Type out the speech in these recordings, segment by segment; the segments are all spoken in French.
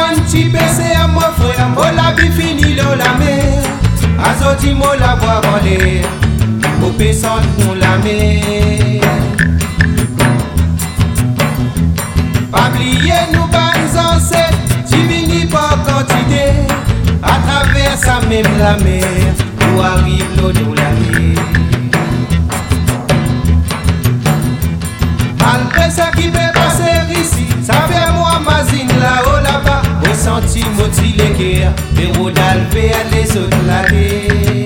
un petit PC à mon frère, moi la vie fini dans la mer. Azoti moi la voix en l'air, au péçant pour la mer. Pas oublier nous bonnes ancêtres, divini par quantité. À travers ça même la mer, pour arrive l'eau de la mer. Malgré ça qui peut passer ici, ça fait moi mazine là-haut là-bas. Au senti moti les guerres, les rodales vers les autres laguer.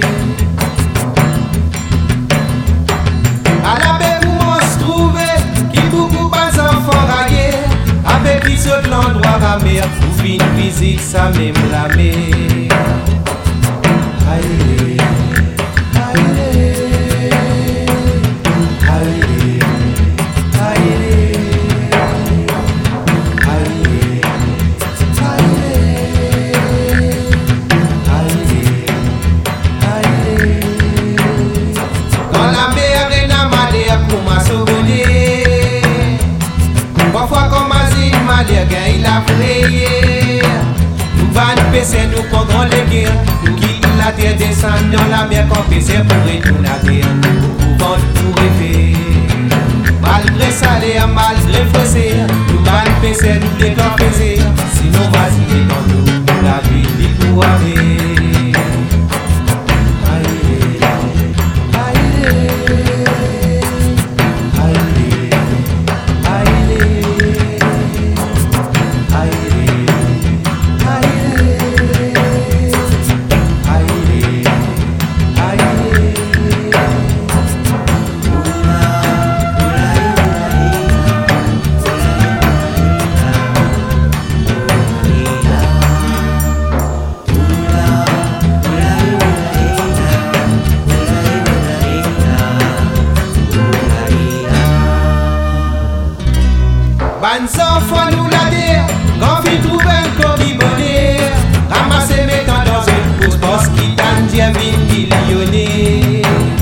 À la baie où on se trouvait, qui beaucoup pas enfants raillés. Avec les autres l'endroit à mer, pour une visite ça même la mer. Aïe, aïe. Il a frayé. Nous allons passer, nous prendrons les guerres. Nous quittons la terre, descendons dans la mer, qu'on pèse pour retourner à terre. Nous pouvons tout rêver. Malgré salaire, malgré fossé, nous allons passer, nous les confesser. Sinon, vas-y, dans nous, la vie n'est pour arriver. Ban enfants nous la terre, quand il trouve un colis bonheur, ramasser mettant dans une pousse parce qu'il t'en dit à 1000 millionnaires.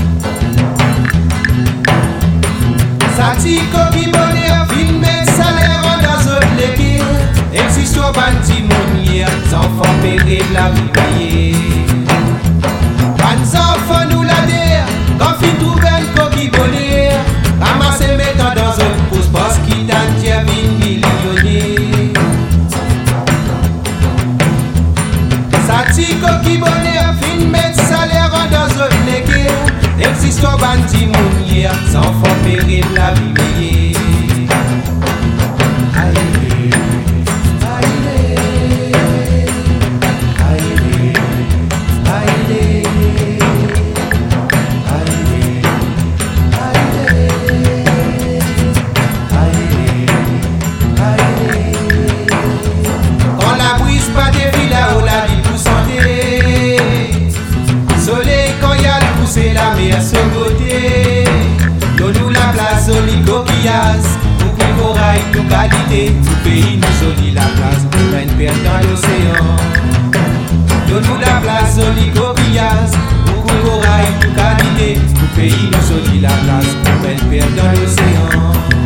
Ça t'y colis bonheur, film mettre salaire dans un légué, existe au bandit mounière, enfants pérés la vie payée. Ban enfants nous la terre, quand il trouve un colis bonheur, ramasser mettant dans une pousse parce qu'il t'en dit à 1000 millionnaires. Satiko qui bonheur, fin mettre salaire dans un légué. Existe au bandit mounière, sans fort périr la vie payée. C'est la mer se côté. Donne-nous la place au Licopias. Pour que corail nous qualité. Tout pays nous joli la place. Pour une perte dans l'océan. Donne-nous la place au Licopias. Pour que corail nous qualité. Tout pays nous joli la place. Pour une perte dans l'océan.